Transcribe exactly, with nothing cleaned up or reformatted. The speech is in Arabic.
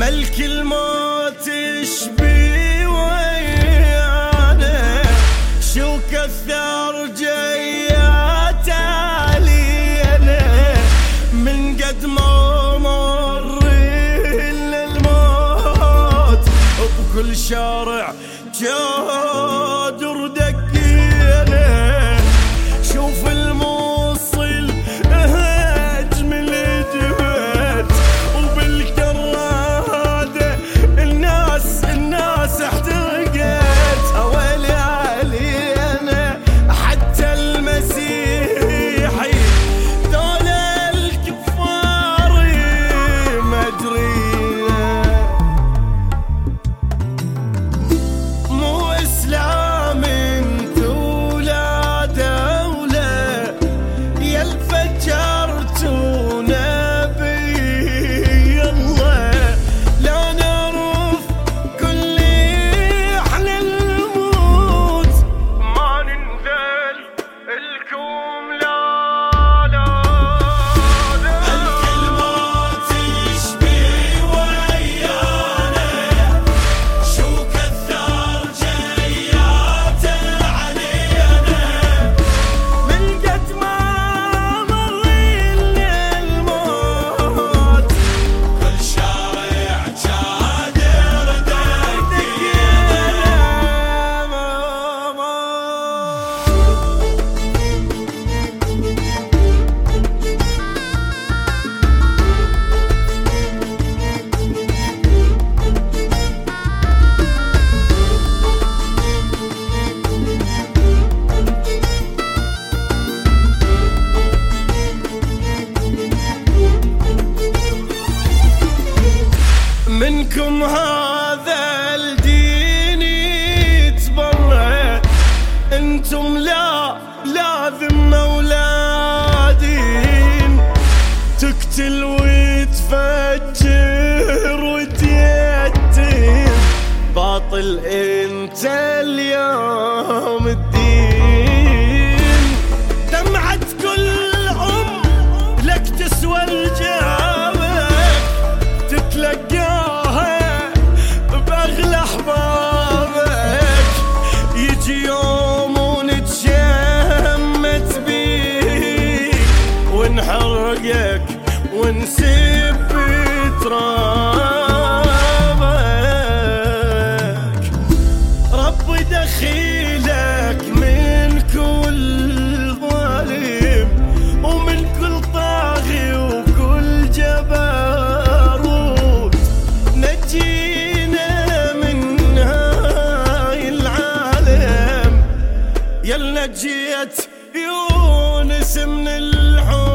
هالكلمات تشبي ويانا شو كثر جيات علينا من قد ما مر الموت بكل شارع جادر دقينا شوف الموصل هجم الجهد وبالكرادة الناس الناس احترقت اويلي علينا حتى المسيحي دول الكفار مدرينا مو اسلام انتو ولا دولة يا الفجرتونا بي الله لا نعرف كل احلى الموت ما ننزل الكم لا لا لا هالكلمات تشبي ويانا شو كثر جيات علينا من قد ما مر الموت كل شارع جادر دقينا ماما منكم هذا الدين يتبرع انتم لا لا ذمة ولا دين تقتل وتفجر وتيتم باطل انت اليوم الدين دمعة كل ام لك تسوى الجابك تتلقاها بأغلى أحبابك يجي يوم ونتشمت بيك ونحرقك ونسب ترابك ربي دخيلك من كل ظالم ومن كل طاغي وكل جبروت نجينا من هاي العالم يلا جيت يونس من الحوت